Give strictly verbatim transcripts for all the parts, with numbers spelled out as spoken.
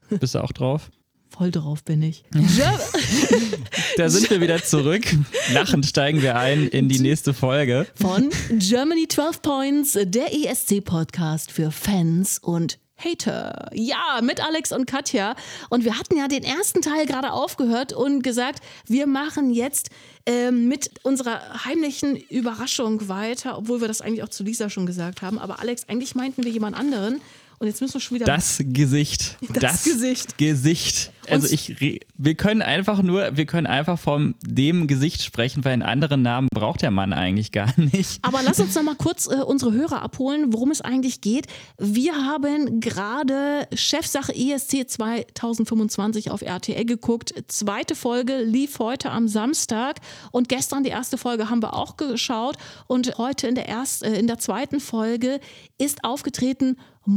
Bist du auch drauf? Voll drauf bin ich. Da sind wir wieder zurück. Lachend steigen wir ein in die nächste Folge. Von Germany zwölf Points, der E S C-Podcast für Fans und Hater. Ja, mit Alex und Katja. Und wir hatten ja den ersten Teil gerade aufgehört und gesagt, wir machen jetzt äh, mit unserer heimlichen Überraschung weiter, obwohl wir das eigentlich auch zu Lisa schon gesagt haben. Aber Alex, eigentlich meinten wir jemand anderen. Und jetzt müssen wir schon wieder... Das Gesicht. Das, das Gesicht. Gesicht. Also ich, wir können einfach nur, wir können einfach von dem Gesicht sprechen, weil einen anderen Namen braucht der Mann eigentlich gar nicht. Aber lass uns noch mal kurz äh, unsere Hörer abholen, worum es eigentlich geht. Wir haben gerade Chefsache E S C zwanzig fünfundzwanzig auf R T L geguckt. Zweite Folge lief heute am Samstag und gestern die erste Folge haben wir auch geschaut. Und heute in der, erst, äh, in der zweiten Folge ist aufgetreten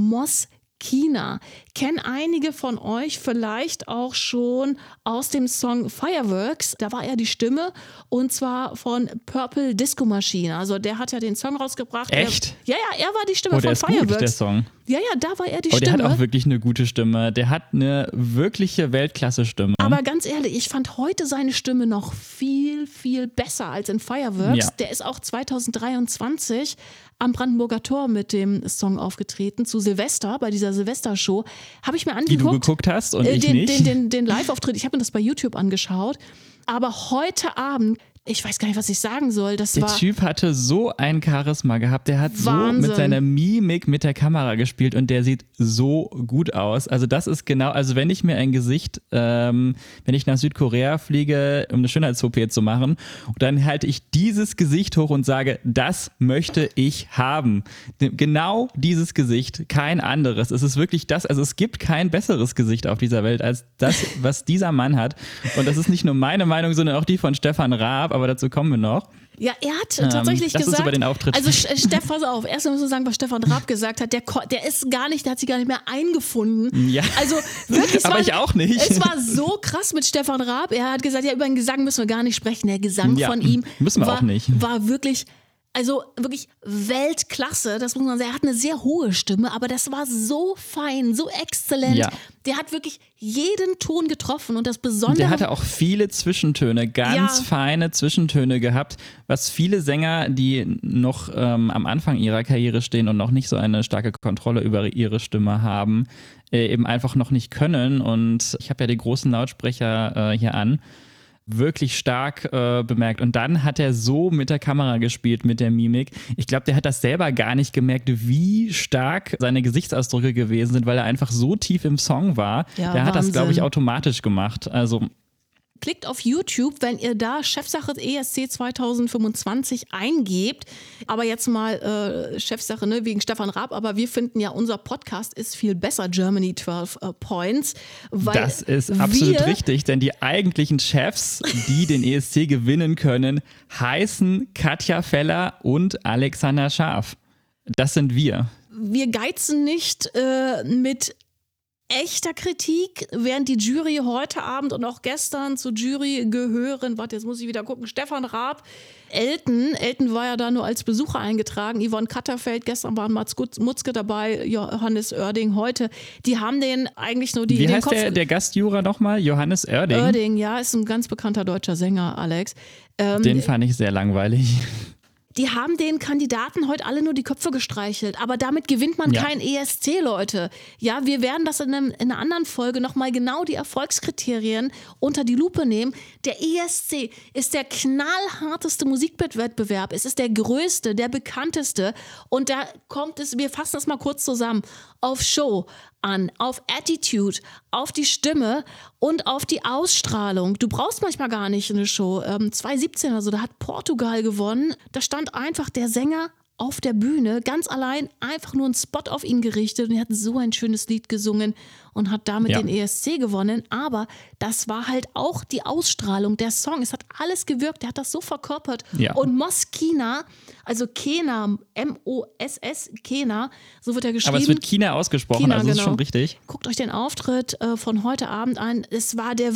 Moskina. Kennen einige von euch vielleicht auch schon aus dem Song Fireworks. Da war er die Stimme und zwar von Purple Disco Machine. Also der hat ja den Song rausgebracht. Echt? Er, ja, ja, er war die Stimme oh, der von ist Fireworks. Gut, der Song. Ja, ja, da war er die oh, Stimme. Der hat auch wirklich eine gute Stimme. Der hat eine wirkliche Weltklasse-Stimme. Aber ganz ehrlich, ich fand heute seine Stimme noch viel, viel besser als in Fireworks. Ja. Der ist auch zwanzig dreiundzwanzig am Brandenburger Tor mit dem Song aufgetreten, zu Silvester, bei dieser Silvester-Show. Habe ich mir angeguckt. Die du geguckt hast und äh, ich den, nicht. Den, den, den Live-Auftritt, ich habe mir das bei YouTube angeschaut. Aber heute Abend, ich weiß gar nicht, was ich sagen soll. Das der war Typ hatte so ein Charisma gehabt. Der hat Wahnsinn. so mit seiner Mimik mit der Kamera gespielt und der sieht so gut aus. Also das ist genau, also wenn ich mir ein Gesicht, ähm, wenn ich nach Südkorea fliege, um eine Schönheits-O P zu machen, dann halte ich dieses Gesicht hoch und sage, das möchte ich haben. Genau dieses Gesicht, kein anderes. Es ist wirklich das, also es gibt kein besseres Gesicht auf dieser Welt als das, was dieser Mann hat. Und das ist nicht nur meine Meinung, sondern auch die von Stefan Raab. Aber dazu kommen wir noch. Ja, er hat ähm, tatsächlich lass gesagt, uns über den Auftritt also Steff, pass auf, erst müssen wir sagen, was Stefan Raab gesagt hat, der, der ist gar nicht, der hat sich gar nicht mehr eingefunden. Ja. Also wirklich, aber war, ich auch nicht. Es war so krass mit Stefan Raab. Er hat gesagt, ja, über den Gesang müssen wir gar nicht sprechen. Der Gesang ja, von ihm müssen wir war, auch nicht. war wirklich... Also wirklich Weltklasse, das muss man sagen. Er hat eine sehr hohe Stimme, aber das war so fein, so exzellent. Ja. Der hat wirklich jeden Ton getroffen und das Besondere... Der hatte auch viele Zwischentöne, ganz ja. feine Zwischentöne gehabt, was viele Sänger, die noch ähm, am Anfang ihrer Karriere stehen und noch nicht so eine starke Kontrolle über ihre Stimme haben, äh, eben einfach noch nicht können. Und ich habe ja die großen Lautsprecher äh, hier an. Wirklich stark äh, bemerkt. Und dann hat er so mit der Kamera gespielt, mit der Mimik. Ich glaube, der hat das selber gar nicht gemerkt, wie stark seine Gesichtsausdrücke gewesen sind, weil er einfach so tief im Song war. Ja, der hat Wahnsinn. das, glaube ich, automatisch gemacht. Also klickt auf YouTube, wenn ihr da Chefsache E S C zwanzig fünfundzwanzig eingebt. Aber jetzt mal äh, Chefsache, ne, wegen Stefan Raab. Aber wir finden ja, unser Podcast ist viel besser, Germany zwölf äh, Points. Weil das ist absolut richtig, denn die eigentlichen Chefs, die den E S C gewinnen können, heißen Katja Feller und Alexander Scharf. Das sind wir. Wir geizen nicht äh, mit echter Kritik, während die Jury heute Abend und auch gestern zur Jury gehören, warte, jetzt muss ich wieder gucken, Stefan Raab, Elton, Elton war ja da nur als Besucher eingetragen, Yvonne Katterfeld, gestern waren Mats Mutzke dabei, Johannes Oerding heute, die haben den eigentlich nur die... Wie den heißt Kopf der, der Gastjuror nochmal? Johannes Oerding? Oerding, ja, ist ein ganz bekannter deutscher Sänger, Alex. Ähm, den fand ich sehr langweilig. Die haben den Kandidaten heute alle nur die Köpfe gestreichelt, aber damit gewinnt man ja. kein E S C, Leute. Ja, wir werden das in, einem, in einer anderen Folge nochmal genau die Erfolgskriterien unter die Lupe nehmen. Der E S C ist der knallharteste Musikwettbewerb. Es ist der größte, der bekannteste und da kommt es, wir fassen das mal kurz zusammen, auf Show an, auf Attitude, auf die Stimme und auf die Ausstrahlung. Du brauchst manchmal gar nicht eine Show. Ähm, zwanzig siebzehn, also da hat Portugal gewonnen. Da stand einfach der Sänger auf der Bühne, ganz allein, einfach nur einen Spot auf ihn gerichtet und er hat so ein schönes Lied gesungen und hat damit ja. den E S C gewonnen, aber das war halt auch die Ausstrahlung, der Song, es hat alles gewirkt, der hat das so verkörpert ja. und Moskina, also Kena, M O S S, Kena, so wird er geschrieben. Aber es wird Kina ausgesprochen, Kina, also genau. ist schon richtig. Guckt euch den Auftritt äh, von heute Abend an, es war der wirklich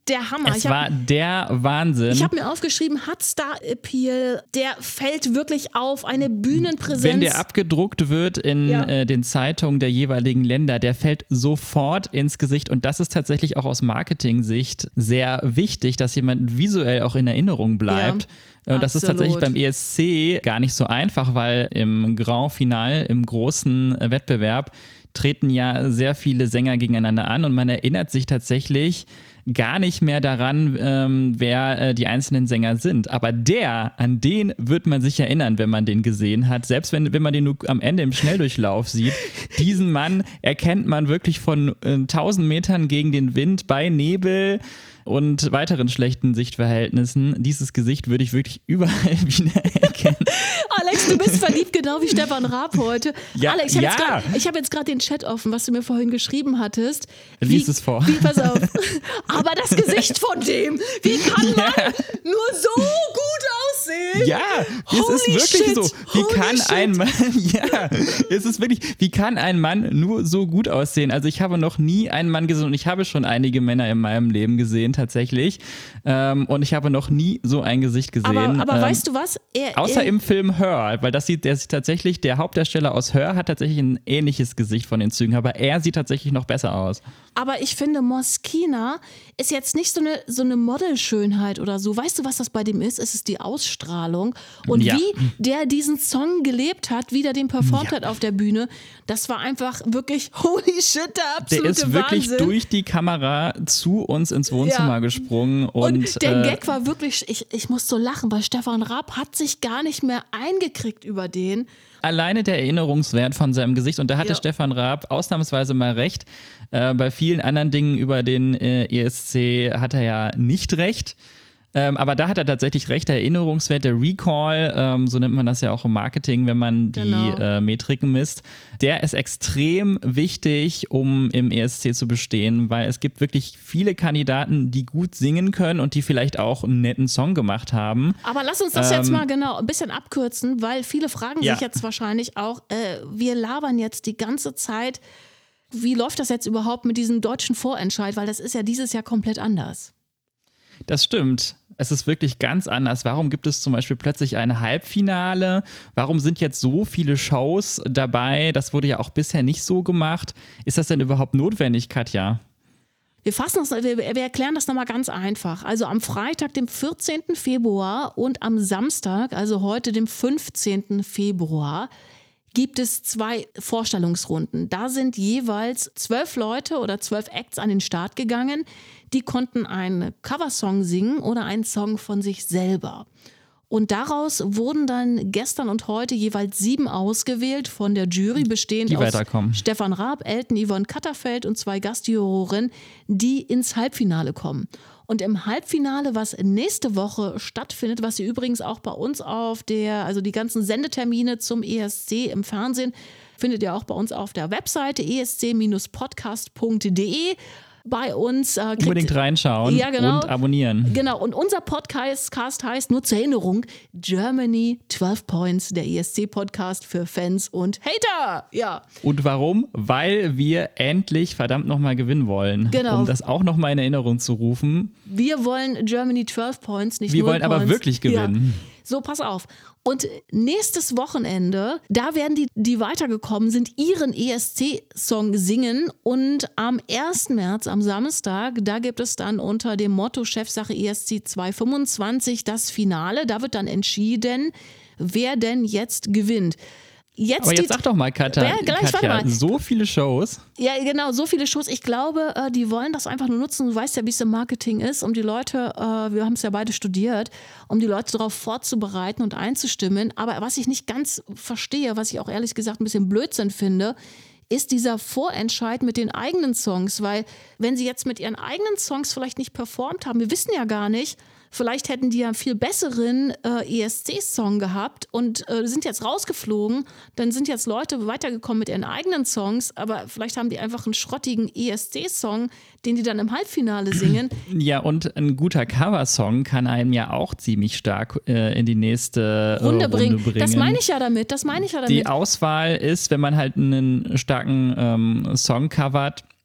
der Hammer. Es ich hab, war der Wahnsinn. Ich habe mir aufgeschrieben, hat Star Appeal, der fällt wirklich auf, eine Bühnenpräsenz. Wenn der abgedruckt wird in ja. äh, den Zeitungen der jeweiligen Länder, der fällt sofort ins Gesicht und das ist tatsächlich auch aus Marketing-Sicht sehr wichtig, dass jemand visuell auch in Erinnerung bleibt. Ja. Und das Absolut. Ist tatsächlich beim E S C gar nicht so einfach, weil im Grand Final, im großen Wettbewerb, treten ja sehr viele Sänger gegeneinander an und man erinnert sich tatsächlich gar nicht mehr daran, ähm, wer äh, die einzelnen Sänger sind. Aber der, an den wird man sich erinnern, wenn man den gesehen hat. Selbst wenn, wenn man den nur am Ende im Schnelldurchlauf sieht. Diesen Mann erkennt man wirklich von äh, tausend Metern gegen den Wind bei Nebel und weiteren schlechten Sichtverhältnissen. Dieses Gesicht würde ich wirklich überall wieder erkennen. Alex, du bist verliebt, genau wie Stefan Raab heute. Ja, Alex, ich habe ja. jetzt, hab jetzt gerade den Chat offen, was du mir vorhin geschrieben hattest. Lies es vor. Wie, pass auf. Aber das Gesicht von dem, wie kann man ja. nur so gut aussehen? Ja, es Holy ist wirklich shit. so. Wie Holy kann shit. ein Mann, ja, es ist wirklich, wie kann ein Mann nur so gut aussehen? Also ich habe noch nie einen Mann gesehen und ich habe schon einige Männer in meinem Leben gesehen, tatsächlich. Ähm, und ich habe noch nie so ein Gesicht gesehen. Aber, aber ähm, weißt du was? Er, außer er, im Film Her, weil das sieht, der sieht tatsächlich, der Hauptdarsteller aus Her hat tatsächlich ein ähnliches Gesicht von den Zügen, aber er sieht tatsächlich noch besser aus. Aber ich finde, Moschino ist jetzt nicht so eine, so eine Modelschönheit oder so. Weißt du, was das bei dem ist? Es ist die Ausstrahlung. Und ja. wie der diesen Song gelebt hat, wie der den performt ja. hat auf der Bühne, das war einfach wirklich, holy shit, der absolute Der ist wirklich Wahnsinn. durch die Kamera zu uns ins Wohnzimmer ja. gesprungen. Und, und der äh, Gag war wirklich, ich, ich muss so lachen, weil Stefan Raab hat sich gar nicht mehr eingekriegt über den. Alleine der Erinnerungswert von seinem Gesicht, und da hatte ja. Stefan Raab ausnahmsweise mal recht. Äh, bei vielen anderen Dingen über den äh, E S C hat er ja nicht recht. Ähm, aber da hat er tatsächlich recht, der Erinnerungswert, der Recall, ähm, so nennt man das ja auch im Marketing, wenn man die genau. äh, Metriken misst, der ist extrem wichtig, um im E S C zu bestehen, weil es gibt wirklich viele Kandidaten, die gut singen können und die vielleicht auch einen netten Song gemacht haben. Aber lass uns das ähm, jetzt mal genau ein bisschen abkürzen, weil viele fragen ja. sich jetzt wahrscheinlich auch, äh, wir labern jetzt die ganze Zeit, wie läuft das jetzt überhaupt mit diesem deutschen Vorentscheid, weil das ist ja dieses Jahr komplett anders. Das stimmt. Es ist wirklich ganz anders. Warum gibt es zum Beispiel plötzlich ein Halbfinale? Warum sind jetzt so viele Shows dabei? Das wurde ja auch bisher nicht so gemacht. Ist das denn überhaupt notwendig, Katja? Wir fassen das, wir, wir erklären das nochmal ganz einfach. Also am Freitag, dem vierzehnten Februar und am Samstag, also heute, dem fünfzehnten Februar, gibt es zwei Vorstellungsrunden. Da sind jeweils zwölf Leute oder zwölf Acts an den Start gegangen. Die konnten einen Coversong singen oder einen Song von sich selber. Und daraus wurden dann gestern und heute jeweils sieben ausgewählt von der Jury, bestehend die aus weiterkommen. Stefan Raab, Elton, Yvonne Katterfeld und zwei Gastjuroren, die ins Halbfinale kommen. Und im Halbfinale, was nächste Woche stattfindet, was ihr übrigens auch bei uns auf der, also die ganzen Sendetermine zum E S C im Fernsehen, findet ihr auch bei uns auf der Webseite e s c podcast punkt d e. Bei uns. Äh, kriegt, Unbedingt reinschauen ja, genau, und abonnieren. Genau, und unser Podcast Cast heißt, nur zur Erinnerung, Germany zwölf Points, der E S C-Podcast für Fans und Hater. Ja. Und warum? Weil wir endlich verdammt nochmal gewinnen wollen. Genau. Um das auch nochmal in Erinnerung zu rufen. Wir wollen Germany zwölf Points, nicht Wir null wollen Points. aber wirklich gewinnen. Ja. So, pass auf. Und nächstes Wochenende, da werden die, die weitergekommen sind, ihren E S C-Song singen. Und am ersten März, am Samstag, da gibt es dann unter dem Motto Chefsache E S C zweihundertfünfundzwanzig das Finale. Da wird dann entschieden, wer denn jetzt gewinnt. Jetzt Aber jetzt die, sag doch mal, Katja, ja, gleich, Katja warte mal. so viele Shows. Ja, genau, so viele Shows. Ich glaube, äh, die wollen das einfach nur nutzen. Du weißt ja, wie es im Marketing ist, um die Leute, äh, wir haben es ja beide studiert, um die Leute darauf vorzubereiten und einzustimmen. Aber was ich nicht ganz verstehe, was ich auch ehrlich gesagt ein bisschen Blödsinn finde, ist dieser Vorentscheid mit den eigenen Songs. Weil wenn sie jetzt mit ihren eigenen Songs vielleicht nicht performt haben, wir wissen ja gar nicht, vielleicht hätten die ja einen viel besseren äh, E S C-Song gehabt und äh, sind jetzt rausgeflogen. Dann sind jetzt Leute weitergekommen mit ihren eigenen Songs, aber vielleicht haben die einfach einen schrottigen E S C-Song, den die dann im Halbfinale singen. Ja, und ein guter Coversong kann einem ja auch ziemlich stark äh, in die nächste äh, Runde, Runde bringen. bringen. Das meine ich ja damit, das meine ich ja damit. Die Auswahl ist, wenn man halt einen starken ähm, Song covert,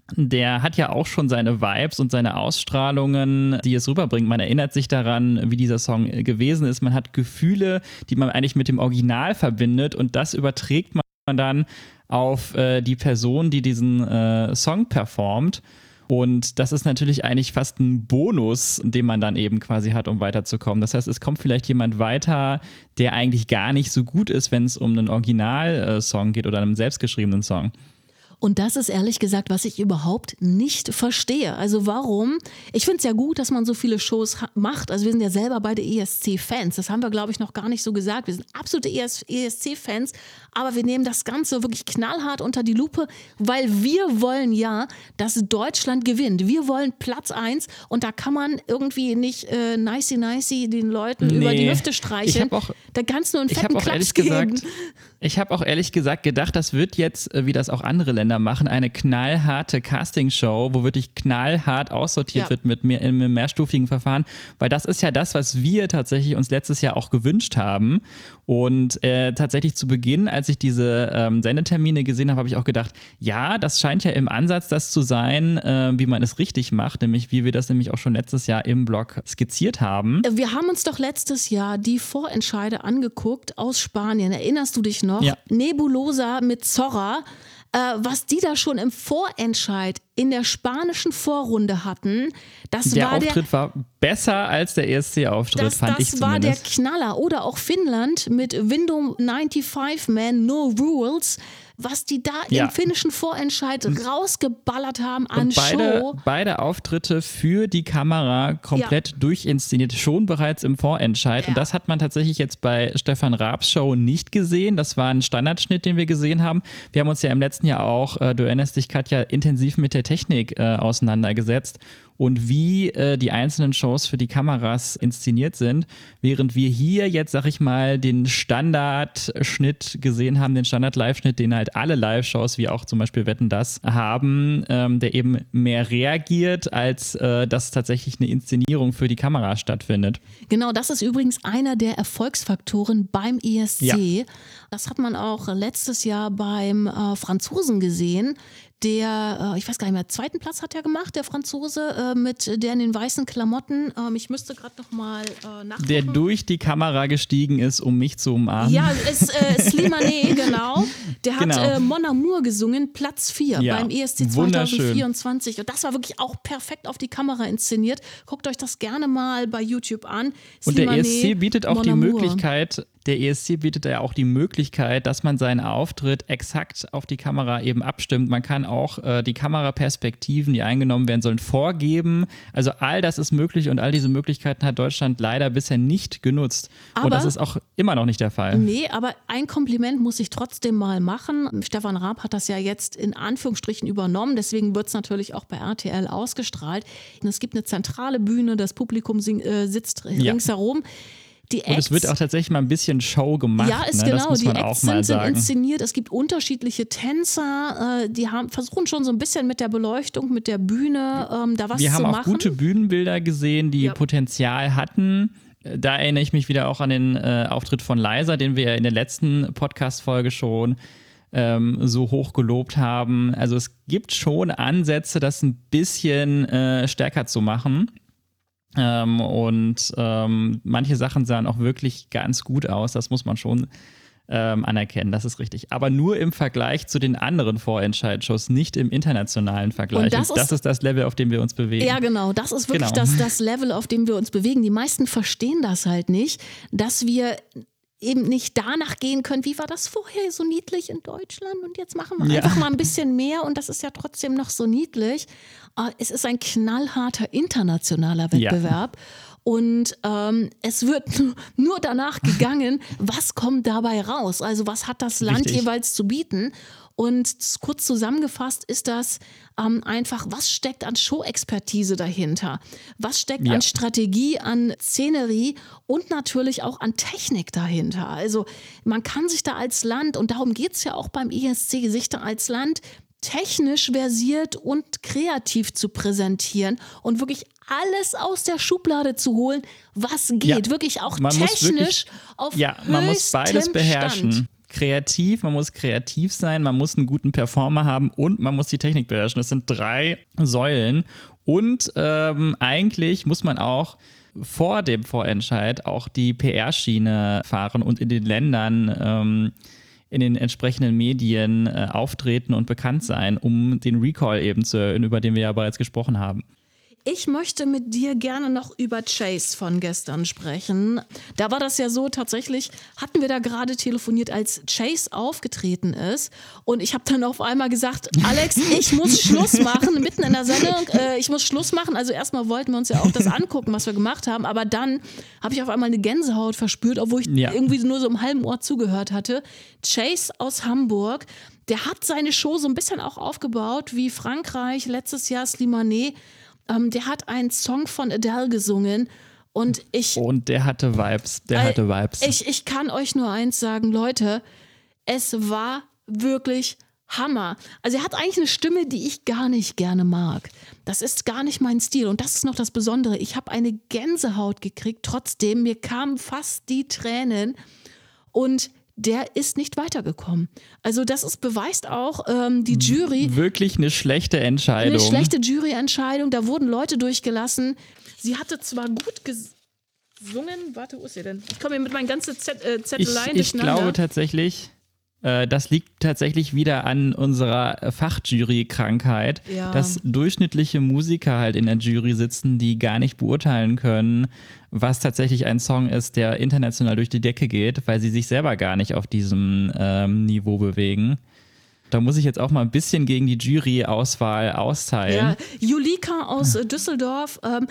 der hat ja auch schon seine Vibes und seine Ausstrahlungen, die es rüberbringt. Man erinnert sich daran, wie dieser Song gewesen ist. Man hat Gefühle, die man eigentlich mit dem Original verbindet und das überträgt man dann auf äh, die Person, die diesen äh, Song performt. Und das ist natürlich eigentlich fast ein Bonus, den man dann eben quasi hat, um weiterzukommen. Das heißt, es kommt vielleicht jemand weiter, der eigentlich gar nicht so gut ist, wenn es um einen Originalsong geht oder einen selbstgeschriebenen Song. Und das ist ehrlich gesagt, was ich überhaupt nicht verstehe. Also warum? Ich finde es ja gut, dass man so viele Shows ha- macht. Also wir sind ja selber beide E S C-Fans. Das haben wir, glaube ich, noch gar nicht so gesagt. Wir sind absolute E S C-Fans, aber wir nehmen das Ganze wirklich knallhart unter die Lupe, weil wir wollen ja, dass Deutschland gewinnt. Wir wollen Platz eins und da kann man irgendwie nicht äh, nicey nicey den Leuten nee. über die Hüfte streicheln. Ich habe auch, da kannst du einen fetten auch Klaps ehrlich geben. gesagt, ich habe auch ehrlich gesagt gedacht, das wird jetzt, wie das auch andere Länder machen, eine knallharte Castingshow, wo wirklich knallhart aussortiert Ja. wird mit mehr, in einem mehrstufigen Verfahren, weil das ist ja das, was wir tatsächlich uns letztes Jahr auch gewünscht haben. Und äh, tatsächlich zu Beginn, als ich diese ähm, Sendetermine gesehen habe, habe ich auch gedacht, ja, das scheint ja im Ansatz das zu sein, äh, wie man es richtig macht, nämlich wie wir das nämlich auch schon letztes Jahr im Blog skizziert haben. Wir haben uns doch letztes Jahr die Vorentscheide angeguckt aus Spanien. Erinnerst du dich noch? Ja. Nebulosa mit Zorra. Äh, was die da schon im Vorentscheid in der spanischen Vorrunde hatten, das der war Auftritt der, war besser als der E S C-Auftritt, das, fand das ich war der zumindest. Knaller. Oder auch Finnland mit Window fünfundneunzig Man, No Rules. Was die da Ja. im finnischen Vorentscheid rausgeballert haben an Und beide, Show. beide Auftritte für die Kamera komplett Ja. durchinszeniert, schon bereits im Vorentscheid. Ja. Und das hat man tatsächlich jetzt bei Stefan Raabs Show nicht gesehen. Das war ein Standardschnitt, den wir gesehen haben. Wir haben uns ja im letzten Jahr auch, äh, du erinnerst dich, Katja, intensiv mit der Technik äh, auseinandergesetzt und wie äh, die einzelnen Shows für die Kameras inszeniert sind, während wir hier jetzt, sag ich mal, den Standardschnitt gesehen haben, den Standard-Live-Schnitt, den halt alle Live-Shows, wie auch zum Beispiel Wetten, das haben, ähm, der eben mehr reagiert, als äh, dass tatsächlich eine Inszenierung für die Kamera stattfindet. Genau, das ist übrigens einer der Erfolgsfaktoren beim E S C. Ja. Das hat man auch letztes Jahr beim äh, Franzosen gesehen. Der, äh, ich weiß gar nicht mehr, zweiten Platz hat er gemacht, der Franzose, äh, mit der in den weißen Klamotten. Ähm, ich müsste gerade noch mal äh, nachgucken. Der durch die Kamera gestiegen ist, um mich zu umarmen. Ja, ist äh, Slimane, genau. Der hat Genau. äh, Mon Amour gesungen, Platz vier Ja, beim E S C wunderschön. zwanzig vierundzwanzig. Und das war wirklich auch perfekt auf die Kamera inszeniert. Guckt euch das gerne mal bei YouTube an. Und der Slimane, E S C bietet auch Mon die Amour. Möglichkeit, der E S C bietet ja auch die Möglichkeit, dass man seinen Auftritt exakt auf die Kamera eben abstimmt. Man kann auch äh, die Kameraperspektiven, die eingenommen werden sollen, vorgeben. Also all das ist möglich und all diese Möglichkeiten hat Deutschland leider bisher nicht genutzt. Aber- und das ist auch immer noch nicht der Fall. Nee, aber ein Kompliment muss ich trotzdem mal machen. Stefan Raab hat das ja jetzt in Anführungsstrichen übernommen, deswegen wird es natürlich auch bei R T L ausgestrahlt. Und es gibt eine zentrale Bühne, das Publikum sing, äh, sitzt Ja. ringsherum. Die Und es Acts- wird auch tatsächlich mal ein bisschen Show gemacht. Ja, ist ne? Das genau. muss Die man Acts auch mal sind, sind sagen. inszeniert. Es gibt unterschiedliche Tänzer. Äh, die haben, versuchen schon so ein bisschen mit der Beleuchtung, mit der Bühne ähm, da was Wir zu haben auch machen. gute Bühnenbilder gesehen, die Ja. Potenzial hatten. Da erinnere ich mich wieder auch an den äh, Auftritt von Liza, den wir ja in der letzten Podcast-Folge schon ähm, so hoch gelobt haben. Also es gibt schon Ansätze, das ein bisschen äh, stärker zu machen. Ähm, und ähm, manche Sachen sahen auch wirklich ganz gut aus. Das muss man schon ähm, anerkennen, das ist richtig. Aber nur im Vergleich zu den anderen Vorentscheid-Shows, nicht im internationalen Vergleich. Und das Und das ist- ist das Level, auf dem wir uns bewegen. Ja, genau. Das ist wirklich Genau. das, das Level, auf dem wir uns bewegen. Die meisten verstehen das halt nicht, dass wir eben nicht danach gehen können, wie war das vorher so niedlich in Deutschland und jetzt machen wir Ja. einfach mal ein bisschen mehr und das ist ja trotzdem noch so niedlich. Äh, Es ist ein knallharter internationaler Wettbewerb. Und ähm, es wird nur danach gegangen, was kommt dabei raus? Also was hat das Land Richtig. jeweils zu bieten? Und kurz zusammengefasst ist das ähm, einfach, was steckt an Show-Expertise dahinter? Was steckt Ja. an Strategie, an Szenerie und natürlich auch an Technik dahinter? Also man kann sich da als Land, und darum geht es ja auch beim E S C, sich da als Land technisch versiert und kreativ zu präsentieren und wirklich alles aus der Schublade zu holen, was geht. Ja. Wirklich auch Man muss technisch wirklich- auf Ja, man muss beides höchstem beherrschen. Stand. kreativ, man muss kreativ sein, man muss einen guten Performer haben und man muss die Technik beherrschen. Das sind drei Säulen. Und ähm, eigentlich muss man auch vor dem Vorentscheid auch die P R-Schiene fahren und in den Ländern, ähm, in den entsprechenden Medien äh, auftreten und bekannt sein, um den Recall eben zu erhöhen, über den wir ja bereits gesprochen haben. Ich möchte mit dir gerne noch über Chase von gestern sprechen. Da war das ja so, tatsächlich hatten wir da gerade telefoniert, als Chase aufgetreten ist. Und ich habe dann auf einmal gesagt, Alex, ich muss Schluss machen, mitten in der Sendung. Äh, ich muss Schluss machen. Also erstmal wollten wir uns ja auch das angucken, was wir gemacht haben. Aber dann habe ich auf einmal eine Gänsehaut verspürt, obwohl ich ja. irgendwie nur so im halben Ohr zugehört hatte. Chase aus Hamburg, der hat seine Show so ein bisschen auch aufgebaut wie Frankreich, letztes Jahr Slimane. Um, der hat einen Song von Adele gesungen und ich... Und der hatte Vibes, der äh, hatte Vibes. Ich, ich kann euch nur eins sagen, Leute, es war wirklich Hammer. Also er hat eigentlich eine Stimme, die ich gar nicht gerne mag. Das ist gar nicht mein Stil und das ist noch das Besondere. Ich habe eine Gänsehaut gekriegt, trotzdem, mir kamen fast die Tränen und... der ist nicht weitergekommen. Also das ist, beweist auch ähm, die Jury. Wirklich eine schlechte Entscheidung. Eine schlechte Juryentscheidung. Da wurden Leute durchgelassen. Sie hatte zwar gut gesungen. Warte, wo ist sie denn? Ich komme hier mit meinen ganzen Zett, äh, Zetteleien Ich, ich glaube tatsächlich, äh, das liegt tatsächlich wieder an unserer Fachjury-Krankheit, ja. dass durchschnittliche Musiker halt in der Jury sitzen, die gar nicht beurteilen können, was tatsächlich ein Song ist, der international durch die Decke geht, weil sie sich selber gar nicht auf diesem ähm, Niveau bewegen. Da muss ich jetzt auch mal ein bisschen gegen die Jury-Auswahl austeilen. Ja, Julika aus äh, Düsseldorf, ähm,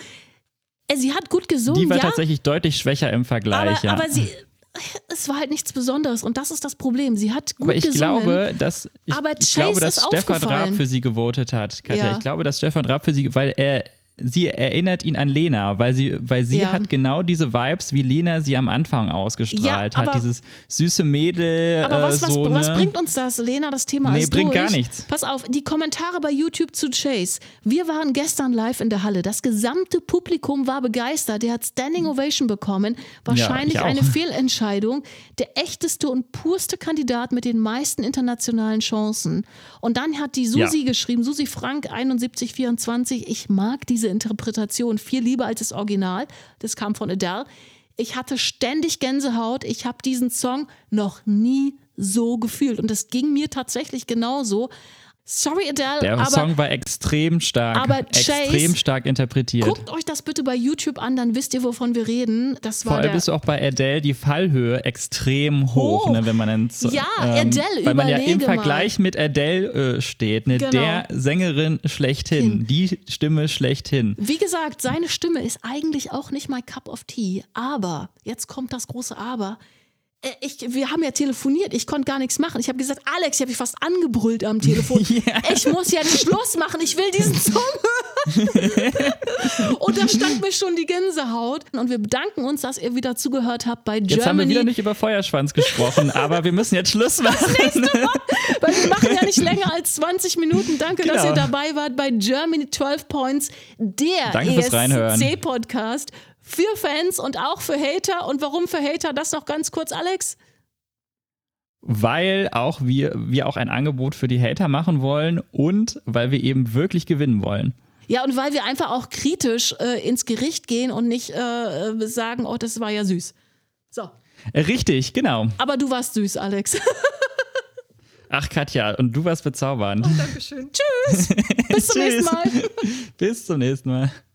sie hat gut gesungen. Die war ja, tatsächlich deutlich schwächer im Vergleich. Aber, ja. aber sie... Es war halt nichts Besonderes und das ist das Problem. Sie hat gut aber ich gesungen, glaube, dass ich, aber ich glaube, dass ist Stefan Raab für sie gewotet hat, Katja. Ja. Ich glaube, dass Stefan Raab für sie, weil er sie erinnert ihn an Lena, weil sie, weil sie ja. hat genau diese Vibes, wie Lena sie am Anfang ausgestrahlt ja, aber, hat. Dieses süße Mädel. Aber was, äh, so was, was ne? bringt uns das, Lena, das Thema nee, ist bringt durch. gar nichts. Pass auf, die Kommentare bei YouTube zu Chase. Wir waren gestern live in der Halle. Das gesamte Publikum war begeistert. Der hat Standing Ovation bekommen. Wahrscheinlich ja, eine Fehlentscheidung. Der echteste und purste Kandidat mit den meisten internationalen Chancen. Und dann hat die Susi ja. geschrieben, Susi Frank einundsiebzig vierundzwanzig, ich mag diese Interpretation viel lieber als das Original. Das kam von Adele. Ich hatte ständig Gänsehaut. Ich habe diesen Song noch nie so gefühlt. Und das ging mir tatsächlich genauso. Sorry, Adele, Der aber, Song war extrem stark, aber Chase, extrem stark interpretiert. Guckt euch das bitte bei YouTube an, dann wisst ihr, wovon wir reden. Das war Vor allem der ist auch bei Adele die Fallhöhe extrem hoch, hoch. Ne, wenn man dann ja, ähm, Adele, weil man ja im mal. Vergleich mit Adele äh, steht, ne, genau. der Sängerin schlechthin, Hin. die Stimme schlechthin. Wie gesagt, seine Stimme ist eigentlich auch nicht my cup of tea, aber, jetzt kommt das große Aber, Ich, wir haben ja telefoniert, ich konnte gar nichts machen. Ich habe gesagt, Alex, ich habe dich fast angebrüllt am Telefon. Yeah. Ich muss jetzt Schluss machen, ich will diesen Song hören. Und da stand mir schon die Gänsehaut. Und wir bedanken uns, dass ihr wieder zugehört habt bei Germany. Jetzt haben wir wieder nicht über Feuerschwanz gesprochen, aber wir müssen jetzt Schluss machen. Das nächste Mal, weil wir machen ja nicht länger als zwanzig Minuten. Danke, genau. dass ihr dabei wart bei Germany zwölf Points, der Danke fürs Reinhören. E S C-Podcast. Für Fans und auch für Hater. Und warum für Hater? Das noch ganz kurz, Alex. Weil auch wir, wir auch ein Angebot für die Hater machen wollen und weil wir eben wirklich gewinnen wollen. Ja, und weil wir einfach auch kritisch äh, ins Gericht gehen und nicht äh, sagen, oh, das war ja süß. So. Richtig, genau. Aber du warst süß, Alex. Ach, Katja, und du warst bezaubernd. Oh, Dankeschön. Tschüss. Bis zum nächsten Mal. Bis zum nächsten Mal.